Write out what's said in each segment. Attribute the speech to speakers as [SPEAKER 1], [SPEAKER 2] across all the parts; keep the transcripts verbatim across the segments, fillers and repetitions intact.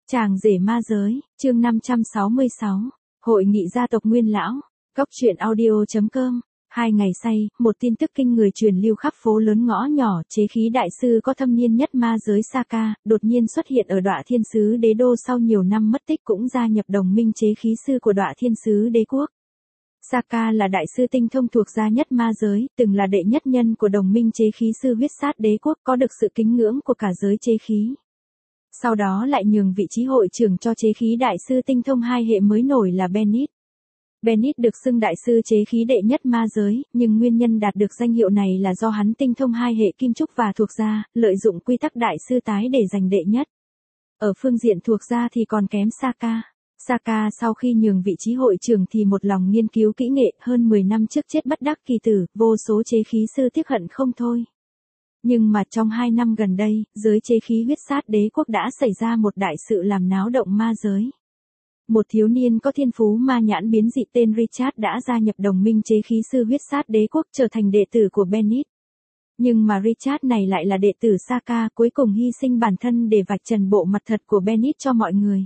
[SPEAKER 1] Chàng rể ma giới, chương năm trăm sáu mươi sáu, Hội nghị gia tộc Nguyên Lão, Cóc truyện audio.com. Hai ngày say, một tin tức kinh người truyền lưu khắp phố lớn ngõ nhỏ, chế khí đại sư có thâm niên nhất ma giới Saka, đột nhiên xuất hiện ở Đọa Thiên Sứ Đế Đô sau nhiều năm mất tích cũng gia nhập đồng minh chế khí sư của Đọa Thiên Sứ Đế Quốc. Saka là đại sư tinh thông thuộc gia nhất ma giới, từng là đệ nhất nhân của đồng minh chế khí sư huyết sát đế quốc, có được sự kính ngưỡng của cả giới chế khí. Sau đó lại nhường vị trí hội trưởng cho chế khí đại sư tinh thông hai hệ mới nổi là Bennett. Bennett được xưng đại sư chế khí đệ nhất ma giới, nhưng nguyên nhân đạt được danh hiệu này là do hắn tinh thông hai hệ kim trúc và thuộc gia, lợi dụng quy tắc đại sư tái để giành đệ nhất. Ở phương diện thuộc gia thì còn kém Saka. Saka sau khi nhường vị trí hội trưởng thì một lòng nghiên cứu kỹ nghệ, hơn mười năm trước chết bất đắc kỳ tử, vô số chế khí sư tiếc hận không thôi. Nhưng mà trong hai năm gần đây, giới chế khí huyết sát đế quốc đã xảy ra một đại sự làm náo động ma giới. Một thiếu niên có thiên phú ma nhãn biến dị tên Richard đã gia nhập đồng minh chế khí sư huyết sát đế quốc trở thành đệ tử của Bennett. Nhưng mà Richard này lại là đệ tử Saka, cuối cùng hy sinh bản thân để vạch trần bộ mặt thật của Bennett cho mọi người.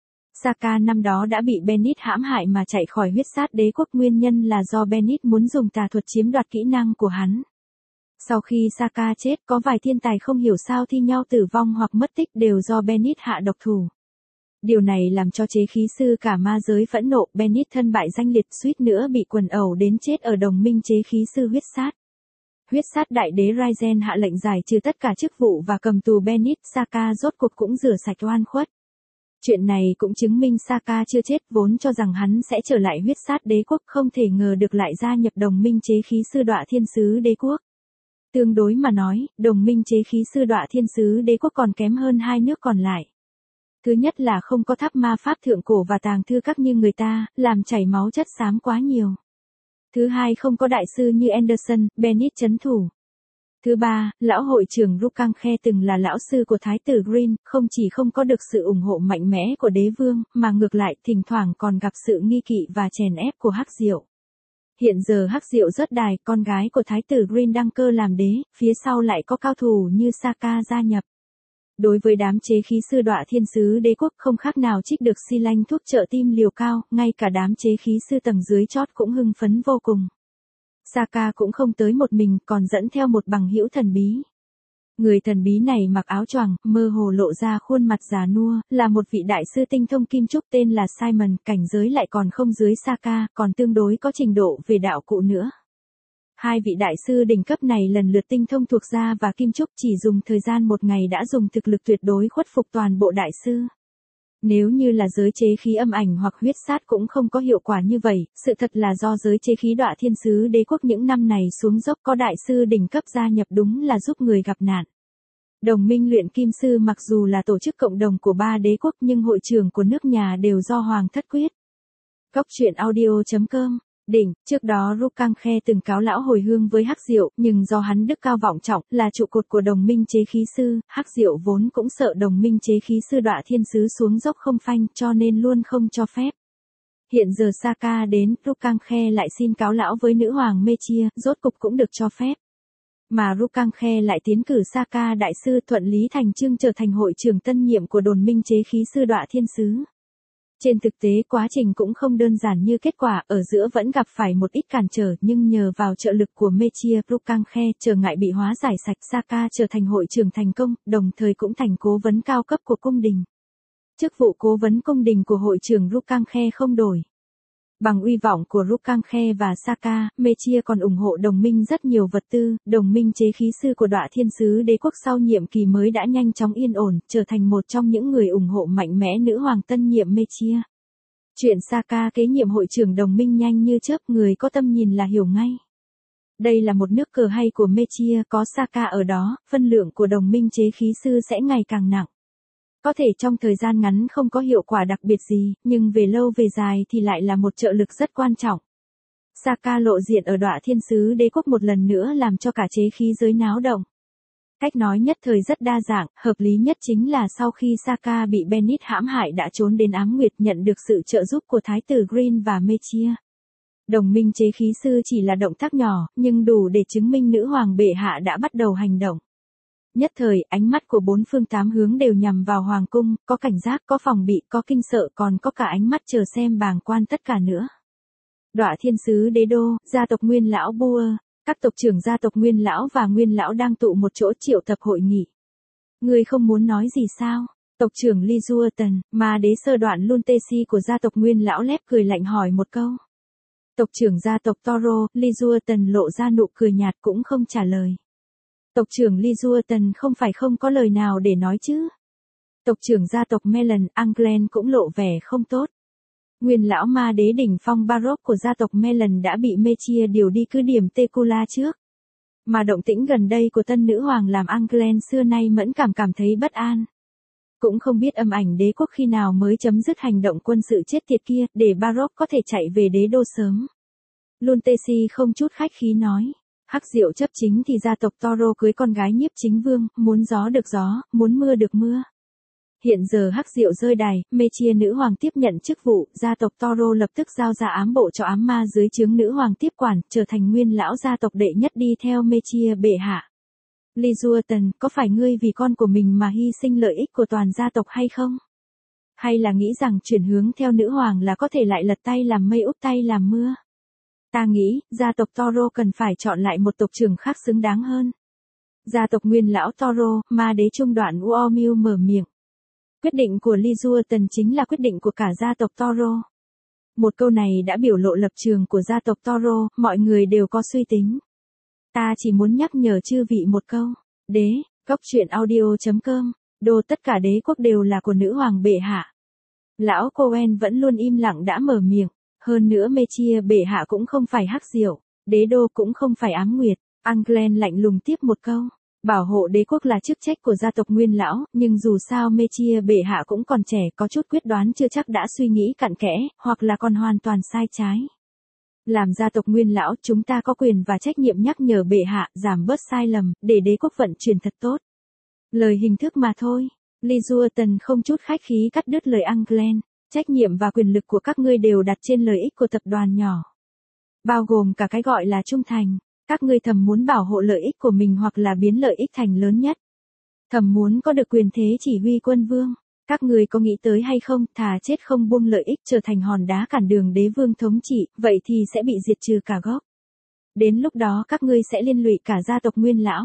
[SPEAKER 1] Saka năm đó đã bị Bennett hãm hại mà chạy khỏi huyết sát đế quốc, nguyên nhân là do Bennett muốn dùng tà thuật chiếm đoạt kỹ năng của hắn. Sau khi Saka chết, có vài thiên tài không hiểu sao thi nhau tử vong hoặc mất tích đều do Bennett hạ độc thủ. Điều này làm cho chế khí sư cả ma giới phẫn nộ, Bennett thân bại danh liệt, suýt nữa bị quần ẩu đến chết ở đồng minh chế khí sư huyết sát. Huyết sát đại đế Raizen hạ lệnh giải trừ tất cả chức vụ và cầm tù Bennett, Saka rốt cuộc cũng rửa sạch oan khuất. Chuyện này cũng chứng minh Saka chưa chết, vốn cho rằng hắn sẽ trở lại huyết sát đế quốc, không thể ngờ được lại gia nhập đồng minh chế khí sư Đọa Thiên Sứ Đế quốc. Tương đối mà nói, đồng minh chế khí sư Đọa Thiên Sứ Đế quốc còn kém hơn hai nước còn lại. Thứ nhất là không có tháp ma pháp thượng cổ và tàng thư các như người ta, làm chảy máu chất xám quá nhiều. Thứ hai không có đại sư như Anderson, Bennett trấn thủ. Thứ ba, lão hội trưởng Rukankhe từng là lão sư của Thái tử Green, không chỉ không có được sự ủng hộ mạnh mẽ của đế vương, mà ngược lại thỉnh thoảng còn gặp sự nghi kỵ và chèn ép của Hắc Diệu. Hiện giờ Hắc Diệu rớt đài, con gái của Thái tử Green đăng cơ làm đế, phía sau lại có cao thủ như Saka gia nhập. Đối với đám chế khí sư Đọa Thiên Sứ Đế quốc không khác nào trích được xi lanh thuốc trợ tim liều cao, ngay cả đám chế khí sư tầng dưới chót cũng hưng phấn vô cùng. Saka cũng không tới một mình, còn dẫn theo một bằng hữu thần bí. Người thần bí này mặc áo choàng, mơ hồ lộ ra khuôn mặt già nua, là một vị đại sư tinh thông kim trúc tên là Simon, cảnh giới lại còn không dưới Saka, còn tương đối có trình độ về đạo cụ nữa. Hai vị đại sư đỉnh cấp này lần lượt tinh thông thuộc gia và kim trúc, chỉ dùng thời gian một ngày đã dùng thực lực tuyệt đối khuất phục toàn bộ đại sư. Nếu như là giới chế khí âm ảnh hoặc huyết sát cũng không có hiệu quả như vậy, sự thật là do giới chế khí Đọa Thiên Sứ Đế quốc những năm này xuống dốc, có đại sư đỉnh cấp gia nhập đúng là giúp người gặp nạn. Đồng minh luyện kim sư mặc dù là tổ chức cộng đồng của ba đế quốc nhưng hội trưởng của nước nhà đều do Hoàng thất quyết. Cóc truyện audio.com. Đỉnh, trước đó Rukankhe từng cáo lão hồi hương với Hắc Diệu, nhưng do hắn đức cao vọng trọng, là trụ cột của đồng minh chế khí sư, Hắc Diệu vốn cũng sợ đồng minh chế khí sư Đọa Thiên Sứ xuống dốc không phanh, cho nên luôn không cho phép. Hiện giờ Saka đến, Rukankhe lại xin cáo lão với nữ hoàng Mechia, rốt cục cũng được cho phép. Mà Rukankhe lại tiến cử Saka đại sư, thuận lý thành chương trở thành hội trưởng tân nhiệm của đồn minh chế khí sư Đọa Thiên Sứ. Trên thực tế quá trình cũng không đơn giản như kết quả, ở giữa vẫn gặp phải một ít cản trở, nhưng nhờ vào trợ lực của Mechia, Rukankhe trở ngại bị hóa giải sạch, Saka trở thành hội trưởng thành công, đồng thời cũng thành cố vấn cao cấp của cung đình. Chức vụ cố vấn cung đình của hội trưởng Rukankhe không đổi. Bằng uy vọng của Rukankhe và Saka, Mechia còn ủng hộ đồng minh rất nhiều vật tư, đồng minh chế khí sư của Đọa Thiên Sứ Đế quốc sau nhiệm kỳ mới đã nhanh chóng yên ổn, trở thành một trong những người ủng hộ mạnh mẽ nữ hoàng tân nhiệm Mechia. Chuyện Saka kế nhiệm hội trưởng đồng minh nhanh như chớp, người có tâm nhìn là hiểu ngay. Đây là một nước cờ hay của Mechia, có Saka ở đó, phân lượng của đồng minh chế khí sư sẽ ngày càng nặng. Có thể trong thời gian ngắn không có hiệu quả đặc biệt gì, nhưng về lâu về dài thì lại là một trợ lực rất quan trọng. Saka lộ diện ở Đọa Thiên Sứ Đế quốc một lần nữa làm cho cả chế khí giới náo động. Cách nói nhất thời rất đa dạng, hợp lý nhất chính là sau khi Saka bị Bennett hãm hại đã trốn đến Ám Nguyệt, nhận được sự trợ giúp của Thái tử Green và Mechia. Đồng minh chế khí sư chỉ là động tác nhỏ, nhưng đủ để chứng minh nữ hoàng bệ hạ đã bắt đầu hành động. Nhất thời, ánh mắt của bốn phương tám hướng đều nhằm vào hoàng cung, có cảnh giác, có phòng bị, có kinh sợ, còn có cả ánh mắt chờ xem bàng quan tất cả nữa. Đọa thiên sứ đế đô, gia tộc Nguyên lão Bua, các tộc trưởng gia tộc Nguyên lão và Nguyên lão đang tụ một chỗ triệu tập hội nghị. Ngươi không muốn nói gì sao? Tộc trưởng Ly Dua Tần, mà đế sơ đoạn Lun Tê Si của gia tộc Nguyên lão lép cười lạnh hỏi một câu. Tộc trưởng gia tộc Toro, Ly Dua Tần lộ ra nụ cười nhạt cũng không trả lời. Tộc trưởng Ly Dua Tần không phải không có lời nào để nói chứ. Tộc trưởng gia tộc Melon, Anglen cũng lộ vẻ không tốt. Nguyên lão ma đế đỉnh phong Baroque của gia tộc Melon đã bị Mechia điều đi cứ điểm Tecula trước. Mà động tĩnh gần đây của tân nữ hoàng làm Anglen xưa nay mẫn cảm cảm thấy bất an. Cũng không biết âm ảnh đế quốc khi nào mới chấm dứt hành động quân sự chết tiệt kia, để Baroque có thể chạy về đế đô sớm. Lun Tê Si không chút khách khí nói. Hắc Diệu chấp chính thì gia tộc Toro cưới con gái nhiếp chính vương, muốn gió được gió, muốn mưa được mưa. Hiện giờ Hắc Diệu rơi đài, Mechia nữ hoàng tiếp nhận chức vụ, gia tộc Toro lập tức giao ra ám bộ cho ám ma dưới trướng nữ hoàng tiếp quản, trở thành nguyên lão gia tộc đệ nhất đi theo Mechia bệ hạ. Ly Dua Tần, có phải ngươi vì con của mình mà hy sinh lợi ích của toàn gia tộc hay không? Hay là nghĩ rằng chuyển hướng theo nữ hoàng là có thể lại lật tay làm mây úp tay làm mưa? Ta nghĩ, gia tộc Toro cần phải chọn lại một tộc trưởng khác xứng đáng hơn. Gia tộc Nguyên lão Toro, ma đế trung đoạn Uomiu mở miệng. Quyết định của Ly Dua Tần chính là quyết định của cả gia tộc Toro. Một câu này đã biểu lộ lập trường của gia tộc Toro, mọi người đều có suy tính. Ta chỉ muốn nhắc nhở chư vị một câu. Đế, góc truyện audio chấm com, đô tất cả đế quốc đều là của nữ hoàng bệ hạ. Lão Cohen vẫn luôn im lặng đã mở miệng. Hơn nữa Mechia bệ hạ cũng không phải Hắc Diệu, đế đô cũng không phải ám nguyệt. Anglen lạnh lùng tiếp một câu. Bảo hộ đế quốc là chức trách của gia tộc Nguyên lão, nhưng dù sao Mechia bệ hạ cũng còn trẻ, có chút quyết đoán chưa chắc đã suy nghĩ cặn kẽ, hoặc là còn hoàn toàn sai trái. Làm gia tộc Nguyên lão, chúng ta có quyền và trách nhiệm nhắc nhở bệ hạ, giảm bớt sai lầm, để đế quốc vận chuyển thật tốt. Lời hình thức mà thôi. Ly Dua Tần không chút khách khí cắt đứt lời Anglen. Trách nhiệm và quyền lực của các ngươi đều đặt trên lợi ích của tập đoàn nhỏ. Bao gồm cả cái gọi là trung thành. Các ngươi thầm muốn bảo hộ lợi ích của mình hoặc là biến lợi ích thành lớn nhất. Thầm muốn có được quyền thế chỉ huy quân vương. Các ngươi có nghĩ tới hay không, thà chết không buông lợi ích trở thành hòn đá cản đường đế vương thống trị, vậy thì sẽ bị diệt trừ cả gốc. Đến lúc đó các ngươi sẽ liên lụy cả gia tộc Nguyên lão.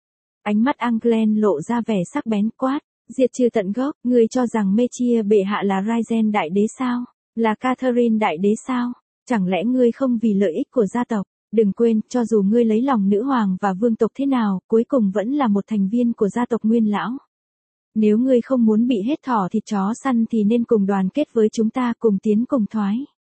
[SPEAKER 1] Ánh mắt Anglen lộ ra vẻ sắc bén quát. Diệt trừ tận gốc, ngươi cho rằng Mechia bệ hạ là Raizen đại đế sao? Là Catherine đại đế sao? Chẳng lẽ ngươi không vì lợi ích của gia tộc? Đừng quên, cho dù ngươi lấy lòng nữ hoàng và vương tộc thế nào, cuối cùng vẫn là một thành viên của gia tộc Nguyên lão. Nếu ngươi không muốn bị hết thỏ thịt chó săn thì nên cùng đoàn kết với chúng ta, cùng tiến cùng thoái.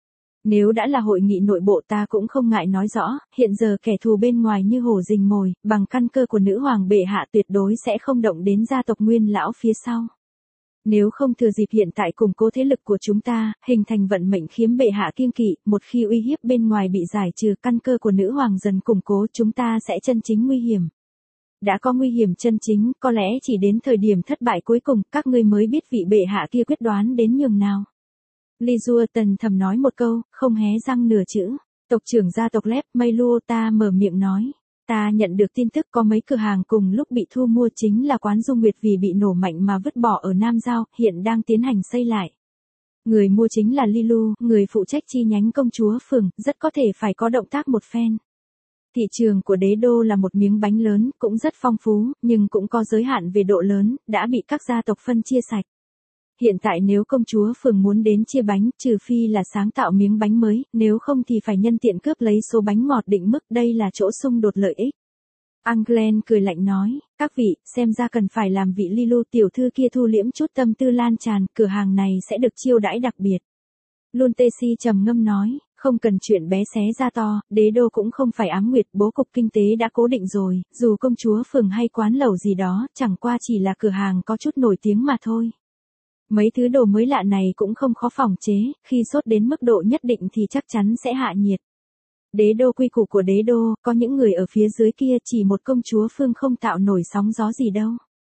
[SPEAKER 1] Nếu đã là hội nghị nội bộ ta cũng không ngại nói rõ, hiện giờ kẻ thù bên ngoài như hổ rình mồi, bằng căn cơ của nữ hoàng bệ hạ tuyệt đối sẽ không động đến gia tộc Nguyên lão phía sau. Nếu không thừa dịp hiện tại củng cố thế lực của chúng ta, hình thành vận mệnh khiếm bệ hạ kiêng kỵ, một khi uy hiếp bên ngoài bị giải trừ, căn cơ của nữ hoàng dần củng cố, chúng ta sẽ chân chính nguy hiểm. Đã có nguy hiểm chân chính, có lẽ chỉ đến thời điểm thất bại cuối cùng, các ngươi mới biết vị bệ hạ kia quyết đoán đến nhường nào. Ly Dua Tần thầm nói một câu, không hé răng nửa chữ. Tộc trưởng gia tộc Lép Mayluota mở miệng nói. Ta nhận được tin tức có mấy cửa hàng cùng lúc bị thu mua, chính là quán Dung Nguyệt vì bị nổ mạnh mà vứt bỏ ở Nam Giao, hiện đang tiến hành xây lại. Người mua chính là Lilu, người phụ trách chi nhánh công chúa phường, rất có thể phải có động tác một phen. Thị trường của đế đô là một miếng bánh lớn, cũng rất phong phú, nhưng cũng có giới hạn về độ lớn, đã bị các gia tộc phân chia sạch. Hiện tại nếu công chúa phường muốn đến chia bánh, trừ phi là sáng tạo miếng bánh mới, nếu không thì phải nhân tiện cướp lấy số bánh ngọt định mức, đây là chỗ xung đột lợi ích. Anglen cười lạnh nói, các vị, xem ra cần phải làm vị Lilu tiểu thư kia thu liễm chút tâm tư lan tràn, cửa hàng này sẽ được chiêu đãi đặc biệt. Lun Tê Si trầm ngâm nói, không cần chuyện bé xé ra to, đế đô cũng không phải ám nguyệt, bố cục kinh tế đã cố định rồi, dù công chúa phường hay quán lẩu gì đó, chẳng qua chỉ là cửa hàng có chút nổi tiếng mà thôi. Mấy thứ đồ mới lạ này cũng không khó phòng chế, khi sốt đến mức độ nhất định thì chắc chắn sẽ hạ nhiệt. Đế đô quy củ của đế đô, có những người ở phía dưới kia chỉ một công chúa phương không tạo nổi sóng gió gì đâu.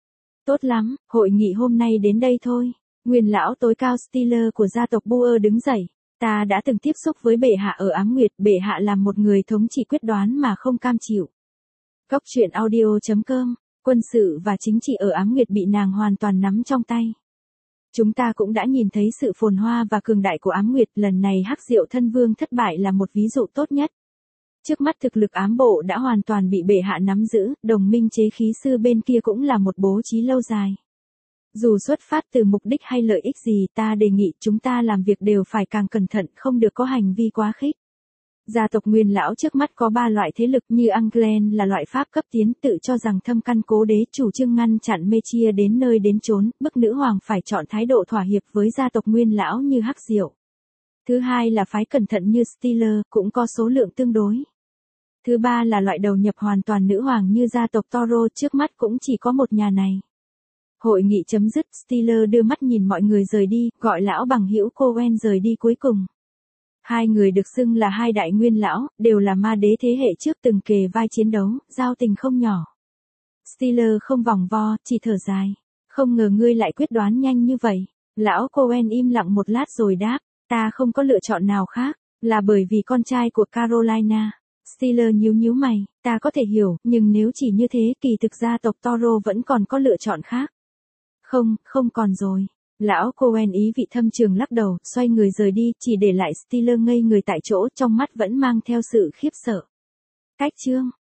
[SPEAKER 1] Tốt lắm, hội nghị hôm nay đến đây thôi. Nguyên lão tối cao Steeler của gia tộc Boer đứng dậy. Ta đã từng tiếp xúc với bệ hạ ở Ám Nguyệt, bệ hạ là một người thống trị quyết đoán mà không cam chịu. Góc truyện audio chấm com Quân sự và chính trị ở Ám Nguyệt bị nàng hoàn toàn nắm trong tay. Chúng ta cũng đã nhìn thấy sự phồn hoa và cường đại của Ám Nguyệt, lần này Hắc Diệu Thân Vương thất bại là một ví dụ tốt nhất. Trước mắt thực lực ám bộ đã hoàn toàn bị bệ hạ nắm giữ, đồng minh chế khí sư bên kia cũng là một bố trí lâu dài. Dù xuất phát từ mục đích hay lợi ích gì, ta đề nghị chúng ta làm việc đều phải càng cẩn thận, không được có hành vi quá khích. Gia tộc Nguyên lão trước mắt có ba loại thế lực, như Anglen là loại pháp cấp tiến, tự cho rằng thâm căn cố đế, chủ trương ngăn chặn mê chia đến nơi đến chốn, bức nữ hoàng phải chọn thái độ thỏa hiệp với gia tộc Nguyên lão như Hắc Diệu. Thứ hai là phái cẩn thận như Steeler, cũng có số lượng tương đối. Thứ ba là loại đầu nhập hoàn toàn nữ hoàng như gia tộc Toro, trước mắt cũng chỉ có một nhà này. Hội nghị chấm dứt, Steeler đưa mắt nhìn mọi người rời đi, gọi lão bằng hữu Cohen rời đi cuối cùng. Hai người được xưng là hai đại nguyên lão, đều là ma đế thế hệ trước từng kề vai chiến đấu, giao tình không nhỏ. Steeler không vòng vo, chỉ thở dài. Không ngờ ngươi lại quyết đoán nhanh như vậy. Lão Cohen im lặng một lát rồi đáp, ta không có lựa chọn nào khác, là bởi vì con trai của Carolina. Steeler nhíu nhíu mày, ta có thể hiểu, nhưng nếu chỉ như thế, kỳ thực gia tộc Toro vẫn còn có lựa chọn khác. Không, không còn rồi. Lão Cohen ý vị thâm trường lắc đầu, xoay người rời đi, chỉ để lại Steeler ngây người tại chỗ, trong mắt vẫn mang theo sự khiếp sợ. Cách chương